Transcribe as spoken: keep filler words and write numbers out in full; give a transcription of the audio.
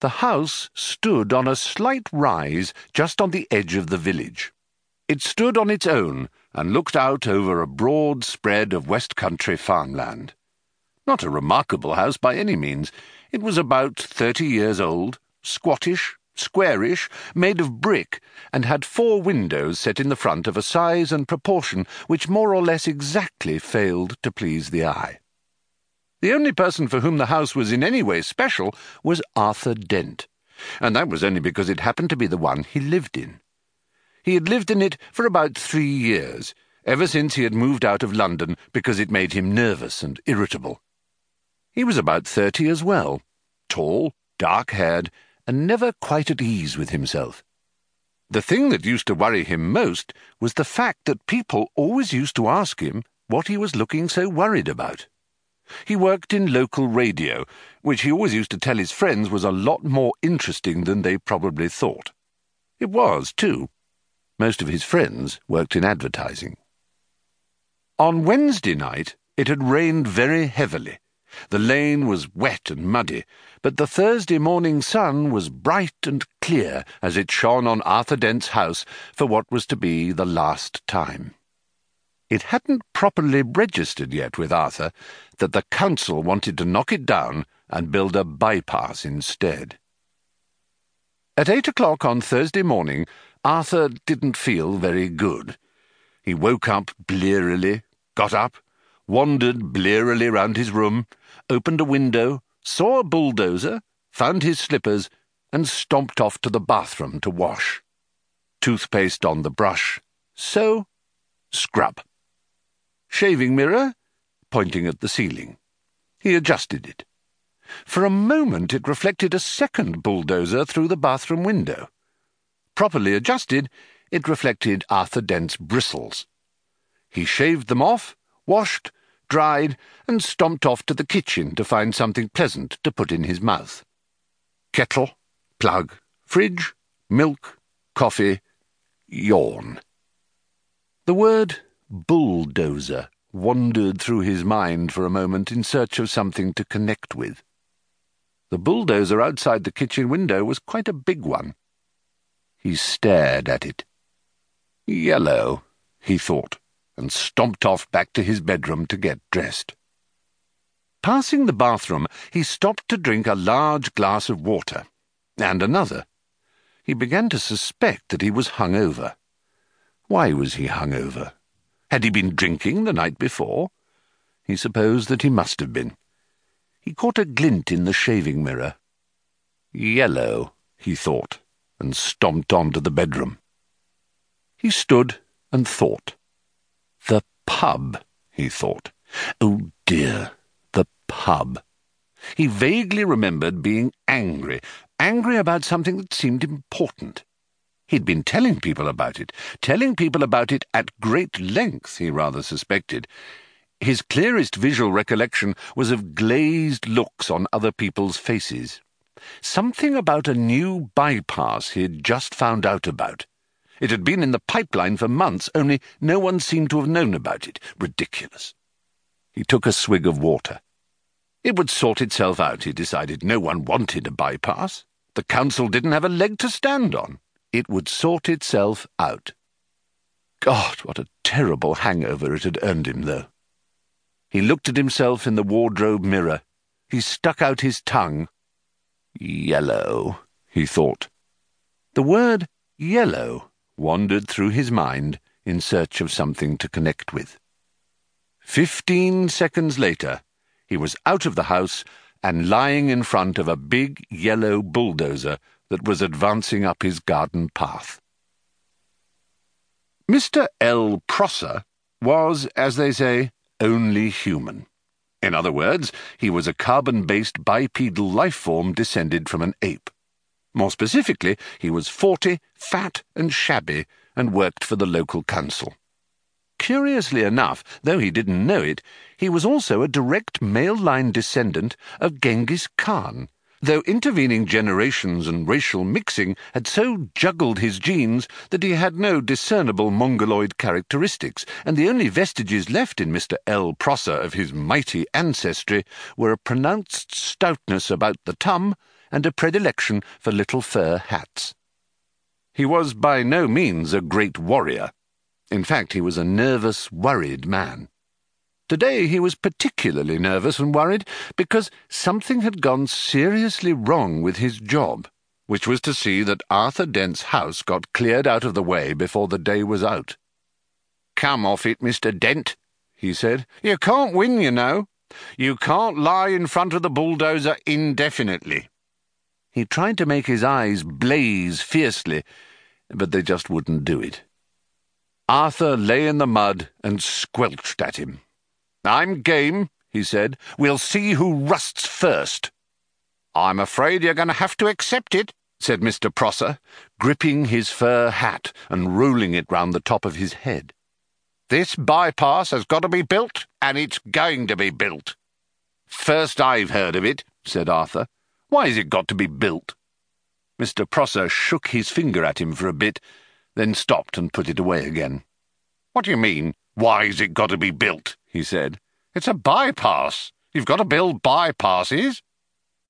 The house stood on a slight rise just on the edge of the village. It stood on its own and looked out over a broad spread of West Country farmland. Not a remarkable house by any means. It was about thirty years old, squattish, squarish, made of brick, and had four windows set in the front of a size and proportion which more or less exactly failed to please the eye. The only person for whom the house was in any way special was Arthur Dent, and that was only because it happened to be the one he lived in. He had lived in it for about three years, ever since he had moved out of London because it made him nervous and irritable. He was about thirty as well, tall, dark-haired, and never quite at ease with himself. The thing that used to worry him most was the fact that people always used to ask him what he was looking so worried about. He worked in local radio, which he always used to tell his friends was a lot more interesting than they probably thought. It was, too. Most of his friends worked in advertising. On Wednesday night, it had rained very heavily. The lane was wet and muddy, but the Thursday morning sun was bright and clear as it shone on Arthur Dent's house for what was to be the last time. It hadn't properly registered yet with Arthur that the council wanted to knock it down and build a bypass instead. At eight o'clock on Thursday morning, Arthur didn't feel very good. He woke up blearily, got up, wandered blearily round his room, opened a window, saw a bulldozer, found his slippers, and stomped off to the bathroom to wash. Toothpaste on the brush, so scrub. Shaving mirror, pointing at the ceiling. He adjusted it. For a moment it reflected a second bulldozer through the bathroom window. Properly adjusted, it reflected Arthur Dent's bristles. He shaved them off, washed, dried, and stomped off to the kitchen to find something pleasant to put in his mouth. Kettle, plug, fridge, milk, coffee, yawn. The word bulldozer wandered through his mind for a moment in search of something to connect with. The bulldozer outside the kitchen window was quite a big one. He stared at it. Yellow, he thought, and stomped off back to his bedroom to get dressed. Passing the bathroom, he stopped to drink a large glass of water, and another. He began to suspect that he was hungover. Why was he hungover? Had he been drinking the night before? He supposed that he must have been. He caught a glint in the shaving mirror. Yellow, he thought, and stomped on to the bedroom. He stood and thought. The pub, he thought. Oh dear, the pub. He vaguely remembered being angry, angry about something that seemed important. He'd been telling people about it, telling people about it at great length, he rather suspected. His clearest visual recollection was of glazed looks on other people's faces. Something about a new bypass he had just found out about. It had been in the pipeline for months, only no one seemed to have known about it. Ridiculous. He took a swig of water. It would sort itself out, he decided. No one wanted a bypass. The council didn't have a leg to stand on. It would sort itself out. God, what a terrible hangover it had earned him, though. He looked at himself in the wardrobe mirror. He stuck out his tongue. Yellow, he thought. The word yellow wandered through his mind in search of something to connect with. Fifteen seconds later, he was out of the house and lying in front of a big yellow bulldozer that was advancing up his garden path. Mister L. Prosser was, as they say, only human. In other words, he was a carbon-based bipedal life form descended from an ape. More specifically, he was forty, fat and shabby, and worked for the local council. Curiously enough, though he didn't know it, he was also a direct male-line descendant of Genghis Khan, though intervening generations and racial mixing had so juggled his genes that he had no discernible mongoloid characteristics, and the only vestiges left in Mister L. Prosser of his mighty ancestry were a pronounced stoutness about the tum and a predilection for little fur hats. He was by no means a great warrior. In fact, he was a nervous, worried man. Today he was particularly nervous and worried because something had gone seriously wrong with his job, which was to see that Arthur Dent's house got cleared out of the way before the day was out. "Come off it, Mister Dent," he said. "You can't win, you know. You can't lie in front of the bulldozer indefinitely." He tried to make his eyes blaze fiercely, but they just wouldn't do it. Arthur lay in the mud and squelched at him. "I'm game," he said. "We'll see who rusts first." "I'm afraid you're going to have to accept it," said Mister Prosser, gripping his fur hat and rolling it round the top of his head. "This bypass has got to be built, and it's going to be built." "First I've heard of it," said Arthur. "Why has it got to be built?" Mister Prosser shook his finger at him for a bit, then stopped and put it away again. "What do you mean, why's it got to be built?" he said. "It's a bypass. You've got to build bypasses."